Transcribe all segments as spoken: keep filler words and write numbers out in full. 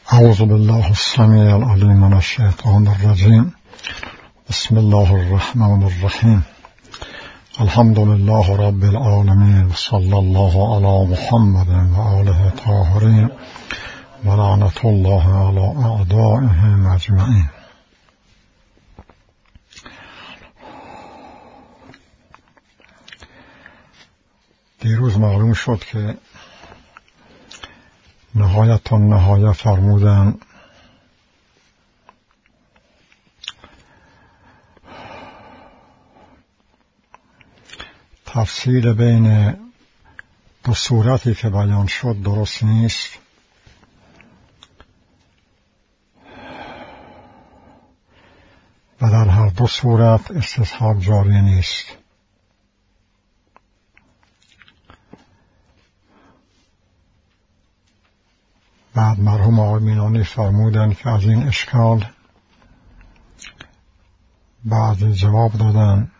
أعوذ بالله السميع العليم من الشيطان الرجيم. بسم الله الرحمن الرحيم. الحمد لله رب العالمين، صلى الله على محمد وآله الطاهرين، ولعنة الله على أعدائهم أجمعين. دیروز معلوم شد که نهایت تا نهایت فرمودن تفصیل بین دو صورتی که بیان شد درست نیست و در هر دو صورت استصحاب جاری نیست. بعد مرحوم آقای مینانی فرمودن که از این اشکال بعضی جواب دادن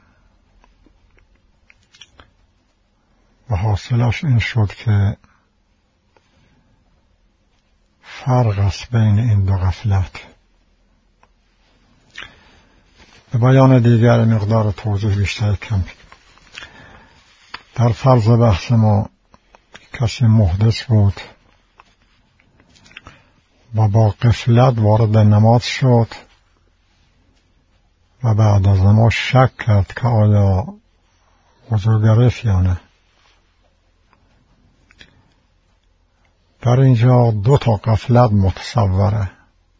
و حاصلش این شد که فرق است بین این دو غفلت. به بیان دیگر مقدار توضیح بیشتر کم. در فرض بحث ما کسی محدث بود و با غفلت وارد نماز شد و بعد از نماز شک کرد که آیا وضو گرفت یا نه. در اینجا دو تا غفلت متصوره.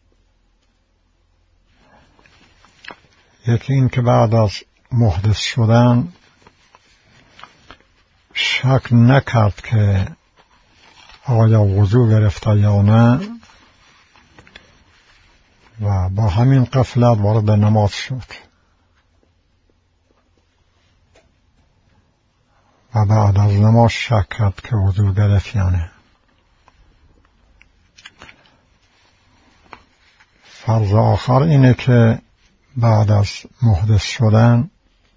یکی این که بعد از محدث شدن شک نکرد که آیا وضو گرفته یا نه و با همین غفلت وارد نماز شد و بعد از نماز شک کرد که وضو گرفت یا نه. فرض آخر اینه که بعد از محدث شدن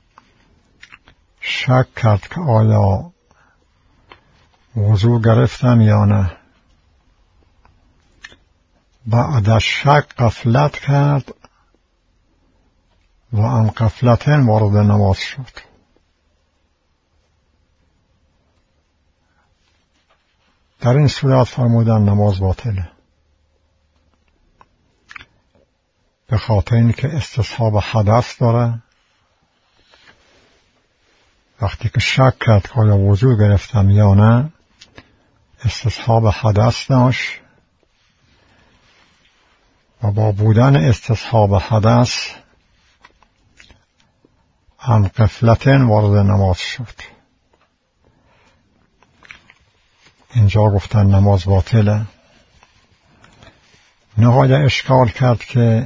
شک کرد که آیا وضو گرفتم یا نه. بعد از شک غفلت کرد و ان غفلتن وارد نماز شد. در این صورت فرمودن نماز باطله، به خاطر اینکه استصحاب حدث داره. وقتی که شک کرد که آیا وضو گرفتم یا نه استصحاب حدث داشت و با بودن استصحاب حدث عن غفلتن وارد نماز شد. اینجا گفتن نماز باطله. نهایت اشکال کرد که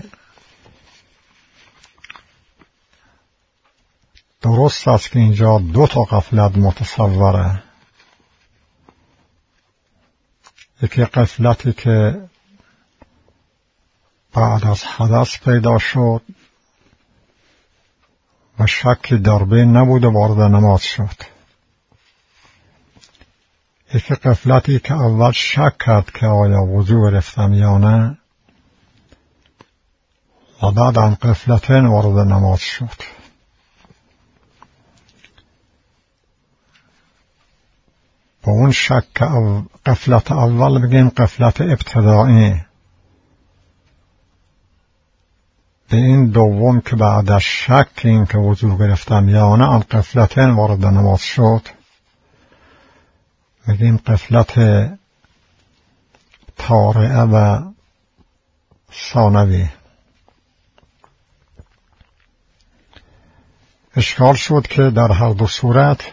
درست است که اینجا دو تا غفلت متصوره. یکی غفلتی که بعد از حدث پیدا شد و شک در بین نبود و وارد نماز شد. یکی غفلتی که اول شک کرد که آیا وضو گرفتم یا نه و بعد عن غفلتن وارد نماز شد. با اون شک غفلت اول بگیم غفلت ابتدایی. به این دوم که بعد از شک این که وضو گرفتم یا نه عن غفلتن وارد نماز شد بگیم غفلت طارئه و ثانوی. اشکال شد که در هر دو صورت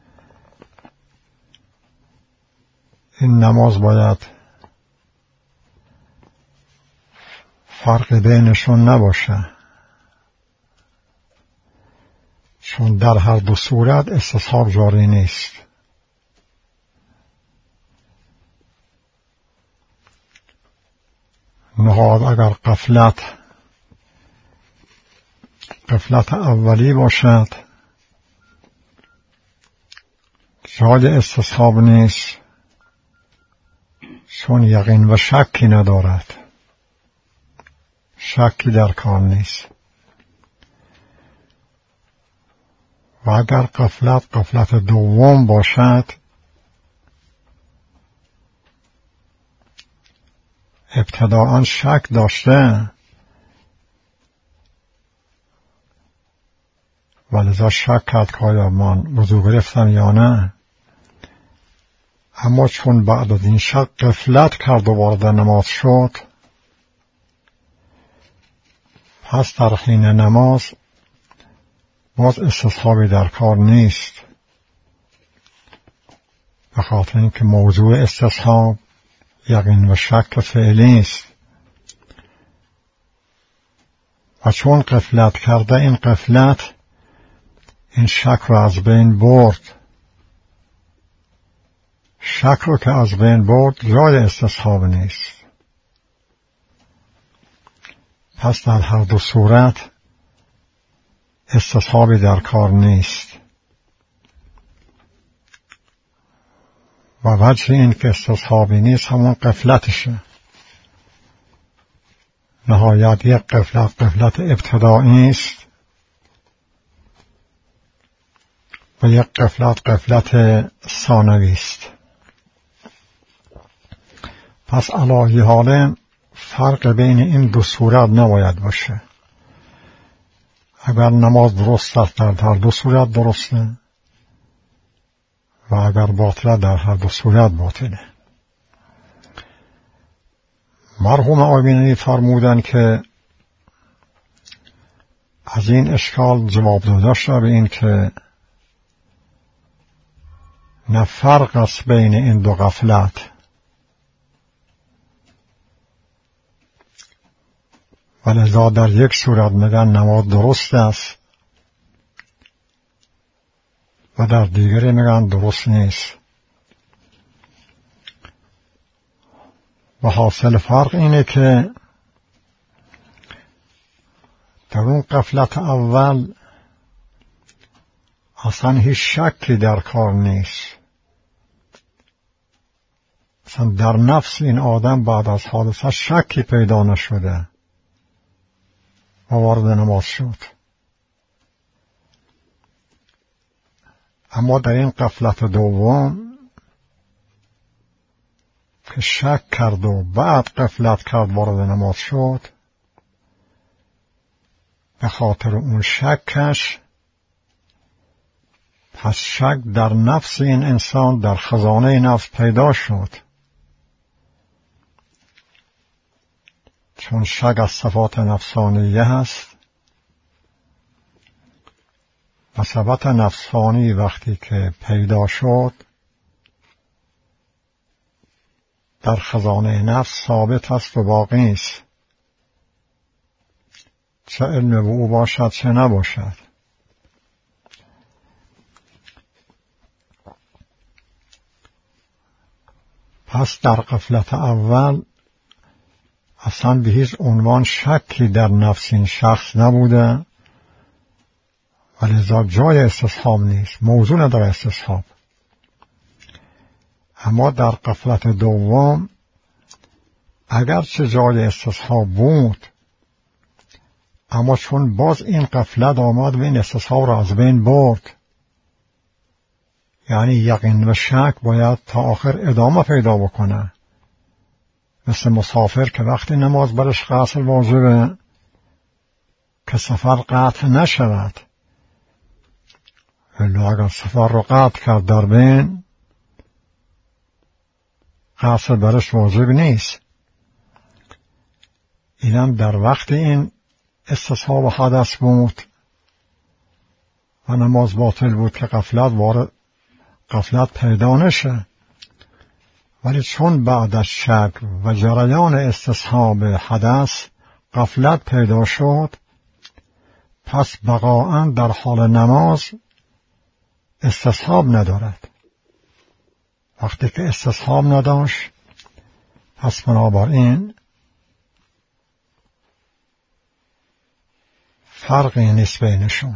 این نماز باید فرق بینشون نباشه، چون در هر دو صورت استصحاب جاری نیست. نهاد اگر غفلت غفلت اولی باشد جای استصحاب نیست، چون یقین و شکی ندارد. شکی در کار نیست. و اگر غفلت غفلت دوم باشد، ابتداءً شک داشته و لذا شک کرد که آیا من وضو گرفتم یا نه، اما چون بعد از این شک غفلت کرد و وارد نماز شد، پس در حین نماز باز استصحابی در کار نیست، به خاطر اینکه موضوع استصحاب یقین و شک فعلی است و چون غفلت کرده این غفلت این شک رو از بین برد. شک رو که از بین برد جای استصحاب نیست. پس در هر دو صورت استصحابی در کار نیست و وجه این که استصحابی نیست همون غفلتشه. نهایت یک غفلت غفلت ابتدایی است و یک غفلت غفلت ثانوی است. پس علی حال فرق بین این دو صورت نباید باشه. اگر نماز درست است در هر دو صورت درسته و اگر باطله در هر دو صورت باطله. مرحوم آبینی فرمودن که از این اشکال جواب داده شده به این که نه فرق است بین این دو غفلت و لذا در یک صورت میگن نماز درست است و در دیگری میگن درست نیست. و حاصل فرق اینه که در اون غفلت اول اصلا هیچ شکی در کار نیست. اصلا در نفس این آدم بعد از حادثه شکی پیدا نشده و وارد نماز شد. اما در این غفلت دوم که شک کرد و بعد غفلت کرد وارد نماز شد، به خاطر اون شکش پس شک در نفس این انسان در خزانه نفس پیدا شد. چون شک از صفات نفسانیه هست و صفات نفسانی وقتی که پیدا شد در خزانه نفس ثابت است و باقی است، چه علم به او باشد چه نباشد. پس در غفلت اول اصلا به هیچ عنوان شکی در نفس این شخص نبوده و لذا جای استصحاب نیست، موضوع نداره استصحاب. اما در غفلت دوم اگرچه جای استصحاب بود، اما چون باز این غفلت آمد و این استصحاب را از بین برد، یعنی یقین و شک باید تا آخر ادامه پیدا بکنه. مثل مسافر که وقتی نماز برش غسل واجبه که سفر قطع نشود، الا اگر سفر رو قطع کرد در بین غسل برش واجب نیست. اینم در وقت این استصحاب حدث بود و نماز باطل بود که غفلت وارد غفلت پیدا نشه. ولی چون بعد از شک و جریان استصحاب حدث غفلت پیدا شد، پس بقاءً در حال نماز استصحاب ندارد. وقتی که استصحاب نداشت، پس بنابراین فرقی نیست بینشون.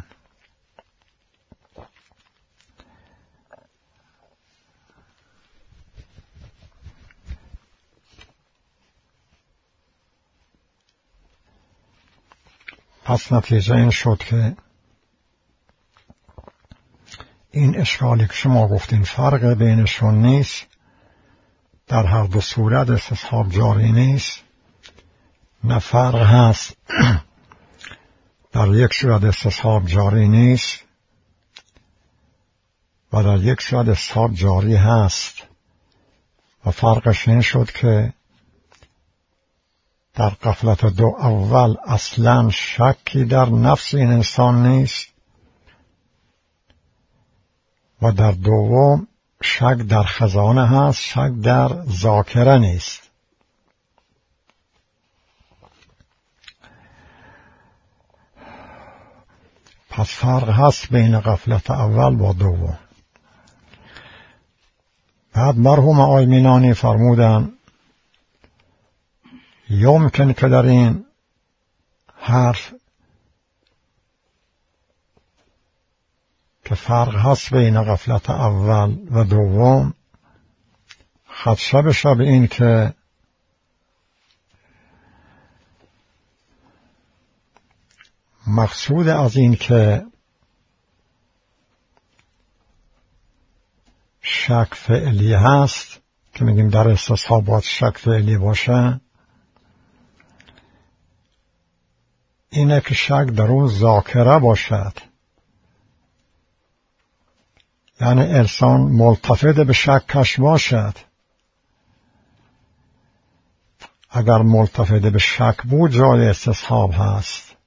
پس نتیجه این شد که این اشکالی که شما گفتین فرق بینشون نیست، در هر دو صورت استصحاب جاری نیست، نه فرق هست در یک صورت استصحاب جاری نیست و در یک صورت استصحاب جاری هست. و فرقش این شد که در غفلت دو اول اصلا شکی در نفس این انسان نیست و در دوم شک در خزانه هست، شک در ذاکره نیست. پس فرق هست بین غفلت اول و دوم. بعد مرحوم آقای مینانی فرمودن یمکن که در این حرف که فرق هست بین غفلت اول و دوم خدشه بشه به این که مقصود از این که شک فعلی هست که میگیم در استصحابات شک فعلی باشه، اینه که شک در اون ذاکره باشد، یعنی انسان ملتفت به شکش باشد. اگر ملتفت به شک بود جای استصحاب هست،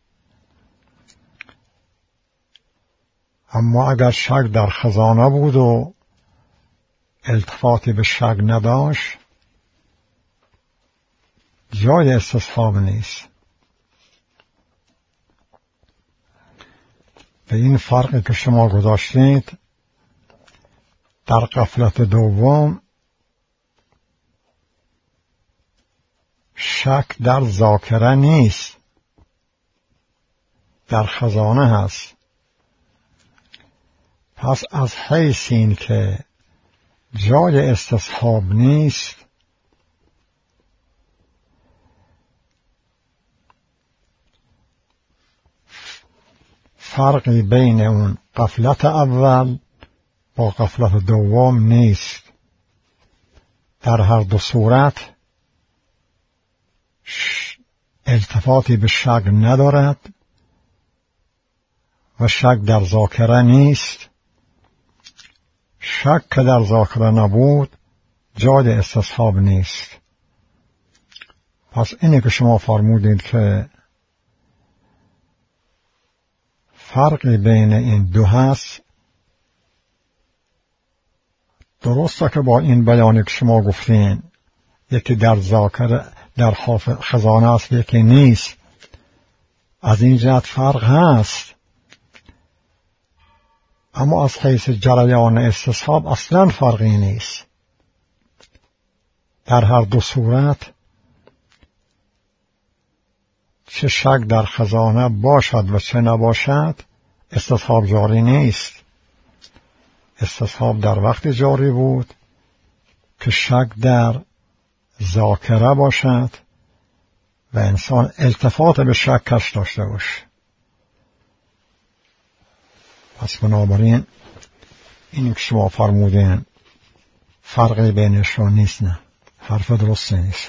اما اگر شک در خزانه بود و التفاتی به شک نداشت جای استصحاب نیست. به این فرقی که شما گذاشتید در غفلت دوم شک در ذاکره نیست، در خزانه هست. پس از حیث این که جای استصحاب نیست فرقی بین اون غفلت اول با غفلت دوم نیست. در هر دو صورت التفاتی به شک ندارد و شک در ذاکره نیست. شک که در ذاکره نبود جای استصحاب نیست. پس اینی که شما فرمودید که فرقی بین این دو هست درسته که با این بیانی که شما گفتین یکی در ذاکره در خزانه است یکی نیست، از این جهت فرق هست، اما از حیث جریان استصحاب اصلا فرقی نیست. در هر دو صورت چه شک در خزانه باشد و چه نباشد استصحاب جاری نیست. استصحاب در وقت جاری بود که شک در ذاکره باشد و انسان التفات به شکش داشته باشه. پس بنابراین این که شما فرمودین فرقی بینشون نیست، نه حرف درست نیست.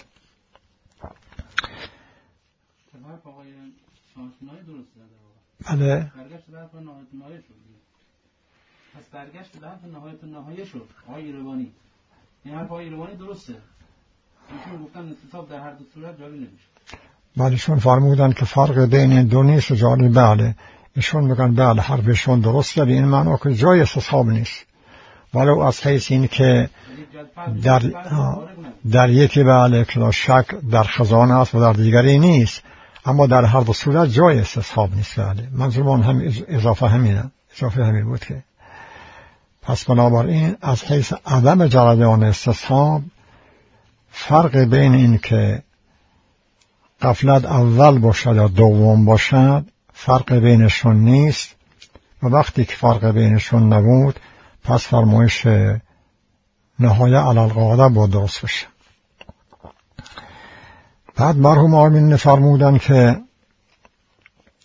بله برگشت به حرف نهایت نهایه شد. پس برگشت به حرف نهایت نهایه شد. آقای ایروانی این حرف آقای ایروانی درسته. ایشون گفتن استصحاب در هر دو صورت جاری نمیشه. بله شون فرمودن که فرق بین این دو نیست جاری. بله ایشون میگن بله حرفشون درسته به این معنا که جای استصحاب نیست، ولو از حیث این که در در یکی بله که شک در خزانه است و در دیگری نیست، اما در هر دو صورت جای استصحاب نیست. بله منظورم هم اضافه همینه، اضافه همین بود که پس بنابراین از حیث عدم جریان استصحاب فرق بین این که غفلت اول باشد یا دوم باشد فرق بینشون نیست و وقتی که فرق بینشون نبود پس فرمایش نهایه علی القاعده با درست بشه. بعد مرحوم آمین فرمودن که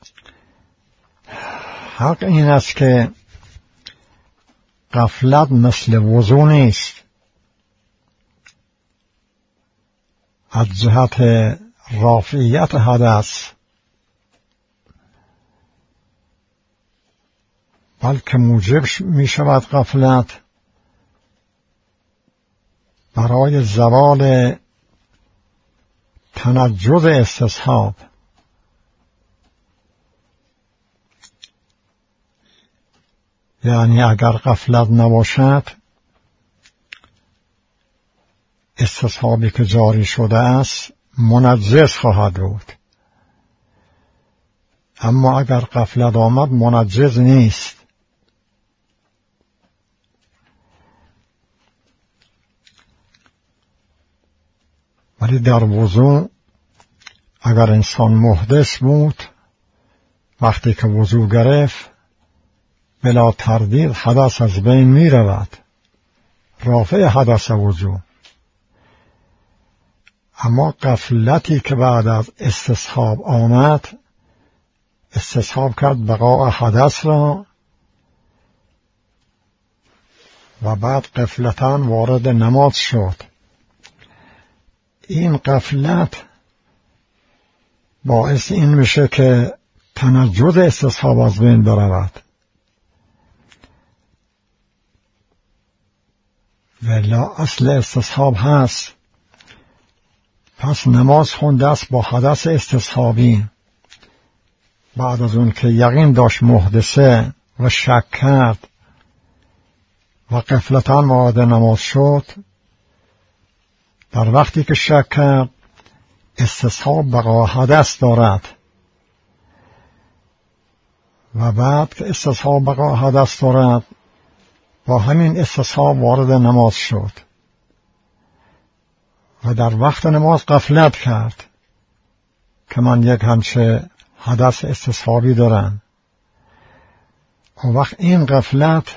حق این است که غفلت مثل وضو نیست. از جهت رافعیت حدث، بلکه موجب می شود غفلت برای زوال تنجز استصحاب. یعنی اگر غفلت نباشد، استصحابی که جاری شده است منجز خواهد بود، اما اگر غفلت آمد منجز نیست. ولی در وضو اگر انسان محدث بود، وقتی که وضو گرفت بلا تردید حدث از بین می رود، رافع حدث وضو. اما غفلتی که بعد از استصحاب آمد، استصحاب کرد بقاء حدث را و بعد غفلتاً وارد نماز شد. این غفلت باعث این میشه که تنجز استصحاب از بین برود. ولی اصل استصحاب هست، پس نماز خونده است با حدث استصحابی. بعد از اون که یقین داشت محدثه و شک کرد و غفلتاً وارد نماز شد، در وقتی که شک کرد استصحاب بقا حدث دارد و بعد که استصحاب بقا حدث دارد با همین استصحاب وارد نماز شد و در وقت نماز غفلت کرد که من یک همچه حدث استصحابی دارم. اون وقت این غفلت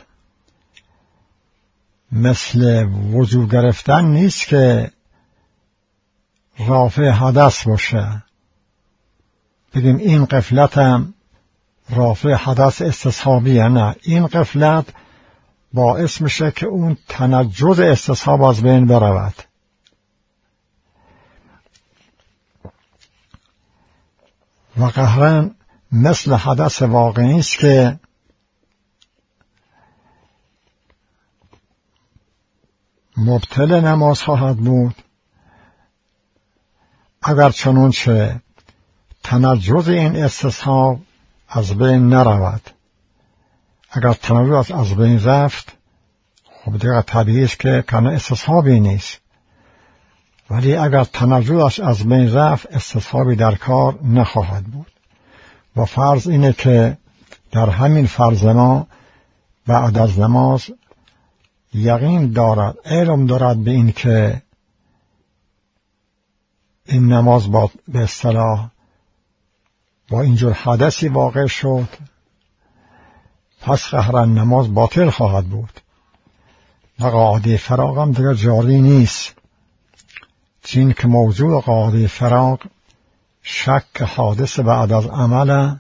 مثل وضو گرفتن نیست که رافع حدث باشه، بگیم این غفلت هم رافع حدث استصحابیه. نه، این غفلت باعث میشه که اون تنجز استصحاب از بین برود. و قهرا مثل حدث واقعی است که مبطل نماز خواهد بود اگر چنانچه تنجز این استصحاب از بین نرود. اگر تنجز از بین رفت، خب دیگر طبیعی است که کنه استصحابی نیست. ولی اگر تنجزش از بین رفت، استصحابی در کار نخواهد بود. و فرض اینه که در همین فرض ما بعد از نماز یقین دارد، علم دارد به این که این نماز با به اصطلاح با اینجور حدثی واقع شد، پس قهرن نماز باطل خواهد بود و قاعده فراغ هم دیگر جاری نیست. چین که موضوع قاعده فراغ شک حادث بعد از عمل.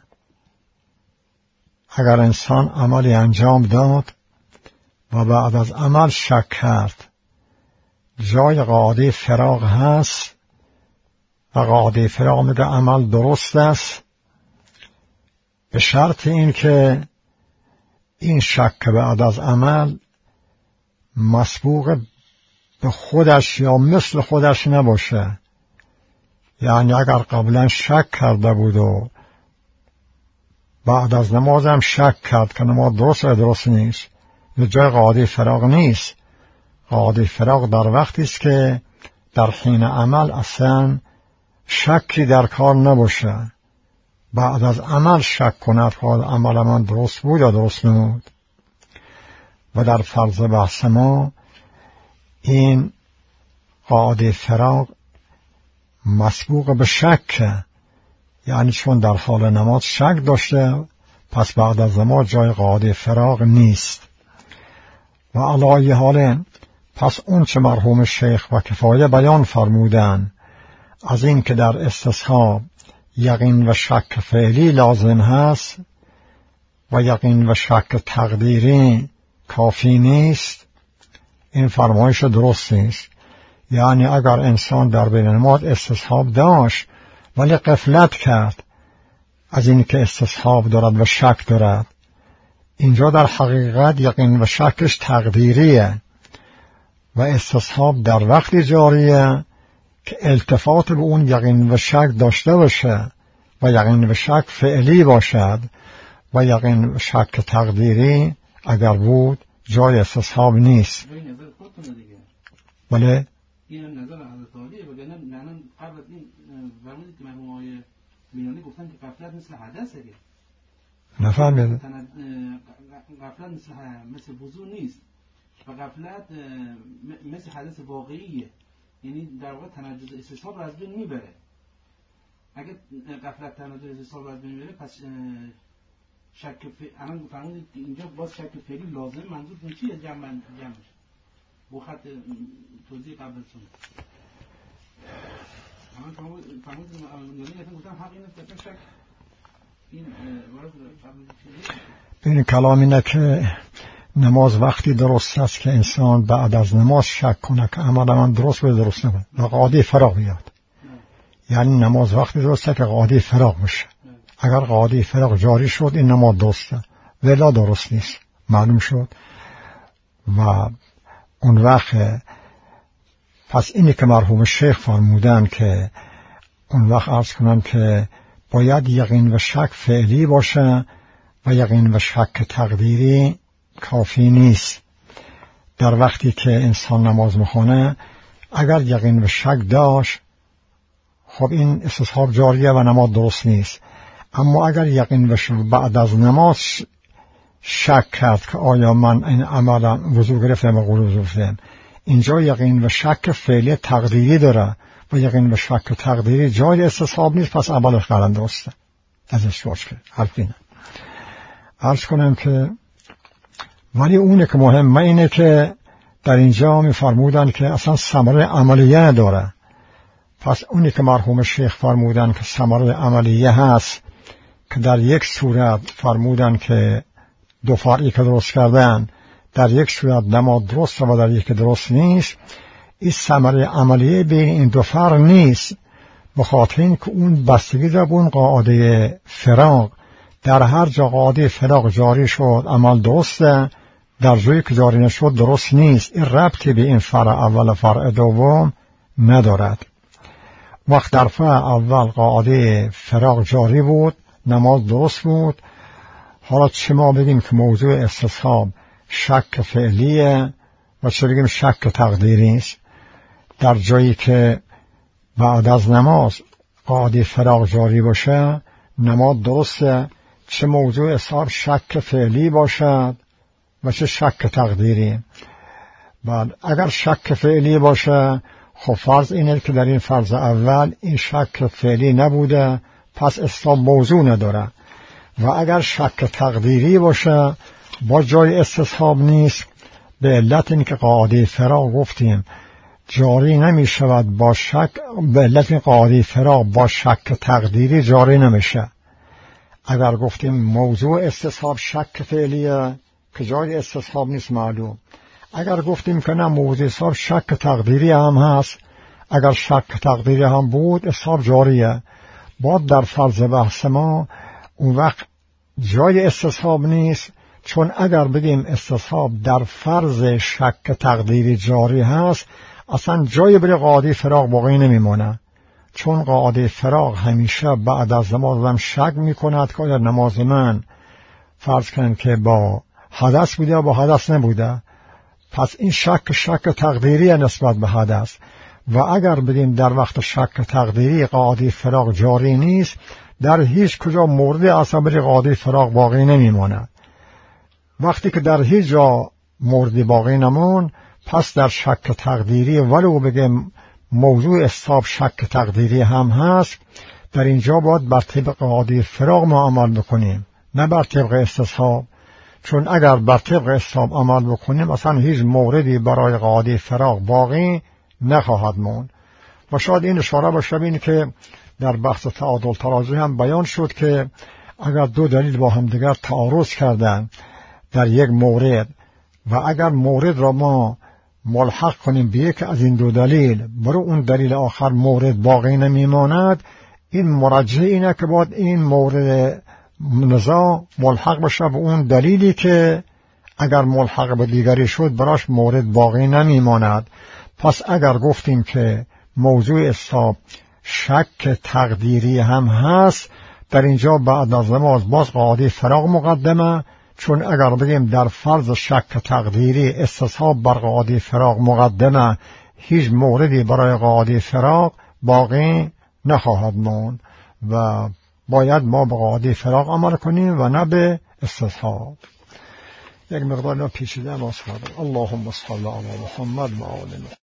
اگر انسان عملی انجام داد و بعد از عمل شک کرد، جای قاعده فراغ هست و قاعده فراغ میگه عمل درست است، به شرط این که این شک بعد از عمل مسبوق به خودش یا مثل خودش نباشه. یعنی اگر قبلا شک کرده بود و بعد از نماز هم شک کرد که نماز درست یا درست نیست، به جای قاعده فراغ نیست. قاعده فراغ در وقتی است که در حین عمل اصلا شکی در کار نباشه، بعد از عمل شک کند حال عمل من درست بود یا درست نبود. و در فرض بحث ما این قاعده فراغ مسبوق به شک، یعنی چون در حال نماز شک داشته، پس بعد از نماز جای قاعده فراغ نیست. و علی حال پس اون چه مرحوم شیخ و کفایه بیان فرمودن از این که در استصحاب یقین و شک فعلی لازم هست، و یقین و شک تقدیری کافی نیست، این فرمایش درست نیست. یعنی اگر انسان در بین نماز استصحاب داشت ولی غفلت کرد از این که استصحاب دارد و شک دارد، اینجا در حقیقت یقین و شکش تقدیریه و استصحاب در وقتی جاریه که التفات به اون یقین و شک داشته باشه و یقین و شک فعلی باشد و یقین و شک تقدیری اگر بود جای استصحاب نیست. بله این نظر حضرت عالیه. وگرنه نه قبل از این فرمودید که مرحوم آقای مینانی گفتن که غفلت مثل حدثه. نفهمید؟ غفلت مثل مثل وضو نیست و غفلت مثل حدث واقعیه، یعنی در واقع تنجد استصحاب رو از بین میبره. اگه غفلت تنجد استصحاب رو از بین میبره پس شک الان فرمودید که اینجا باز شک فعلی لازم، منظورتون چیه؟ جمع جمعش با خط توضیح قبل از سونه الان فرمودید یعنی گفتم حق اینه که شک این این کلام اینه که نماز وقتی درست است که انسان بعد از نماز شک کنه که عمل من درست بود درست نبود و قاعده فراغ بیاد. یعنی نماز وقتی درسته که قاعده فراغ بشه. اگر قاعده فراغ جاری شد این نماز درسته، ولی درست نیست، معلوم شد. و اون وقت پس اینی که مرحوم شیخ فرمودن که اون وقت عرض کنم که باید یقین و شک فعلی باشه و یقین و شک تقدیری کافی نیست. در وقتی که انسان نماز میخونه اگر یقین و شک داشت خب این استصحاب جاریه و نماز درست نیست. اما اگر یقین و شک بعد از نماز شک کرد که آیا من این عملم وضو گرفتم و غسل گرفتم، اینجا یقین و شک فعلی تقدیری داره و یقین و شک تقدیری جای استصحاب نیست، پس عملش غلط درسته. ازش باش کرد حرف اینه. عرض کنم که ولی اونه که مهمه اینه که در اینجا می فرمودن که اصلا ثمره عملیه نداره. پس اونی که مرحوم شیخ فرمودن که ثمره عملیه هست که در یک صورت فرمودن که دو فرعی که درست کردن در یک صورت نماز درست و در یک درست نیست، این ثمره عملیه بین این دو فرق نیست، به خاطر این که اون بستگی داره به اون قاعده فراغ. در هر جا قاعده فراغ جاری شد عمل درسته، در جایی که جاری نشد درست نیست. این ربطی به این فرع اول و فرع دوم ندارد. وقت در فرع اول قاعده فراغ جاری بود نماز درست بود، حالا چه ما بگیم که موضوع استصحاب شک فعلیه و چه بگیم شک تقدیری است. در جایی که بعد از نماز قاعده فراغ جاری باشه نماز درسته، چه موضوع استصحاب شک فعلی باشد و چه شک تقدیری. بعد اگر شک فعلی باشه خب فرض اینه که در این فرض اول این شک فعلی نبوده، پس استصحاب موضوع نداره. و اگر شک تقدیری باشه با جای استصحاب نیست، به علت این که قاعده فراغ گفتیم جاری نمی شود با شک، به علت این قاعده فراغ با شک تقدیری جاری نمیشه. اگر گفتیم موضوع استصحاب شک فعلیه که جای استصحاب نیست معلوم. اگر گفتیم که نه موضوع استصحاب شک تقدیری هم هست، اگر شک تقدیری هم بود استصحاب جاریه. بعد در فرض بحث ما اون وقت جای استصحاب نیست، چون اگر بگیم استصحاب در فرض شک تقدیری جاری هست اصلا جای برای قاعده فراغ باقی نمیمونه، چون قاعده فراغ همیشه بعد از نماز هم شک میکند که آیا نماز من فرض کن که با حدث بوده یا با حدث نبوده، پس این شک شک تقدیری نسبت به حدث. و اگر بگیم در وقت شک تقدیری قاعده فراغ جاری نیست، در هیچ کجا مورد اصابری قاعده فراغ باقی نمیماند. وقتی که در هیچ جا مورد باقی نمون، پس در شک تقدیری ولو بگیم موضوع استصحاب شک تقدیری هم هست، در اینجا باید بر طبق قاعده فراغ ما عمل بکنیم نه بر طبق استصحاب، چون اگر بر طبق استصحاب عمل بکنیم اصلا هیچ موردی برای قاعده فراغ باقی نخواهد موند. و شاید این اشاره باشه ببینید که در بحث تعادل ترازی هم بیان شد که اگر دو دلیل با هم دیگر تعارض کردن در یک مورد و اگر مورد را ما ملحق کنیم به یک از این دو دلیل، برای اون دلیل آخر مورد باقی نمیماند، این مرجح اینه که باید این مورد نزاع ملحق بشه به اون دلیلی که اگر ملحق به دیگری شد براش مورد باقی نمیماند. پس اگر گفتیم که موضوع حساب شک تقدیری هم هست، در اینجا بعد از نماز باز قاعده فراغ مقدمه، چون اگر بگیم در فرض شک تقدیری استصحاب بر قاعده فراغ مقدمه، هیچ موردی برای قاعده فراغ باقی نخواهد ماند و باید ما به قاعده فراغ عمل کنیم و نه به استصحاب. یک مقدار پیچیده ما صحبت. اللهم صل علی محمد و آل محمد.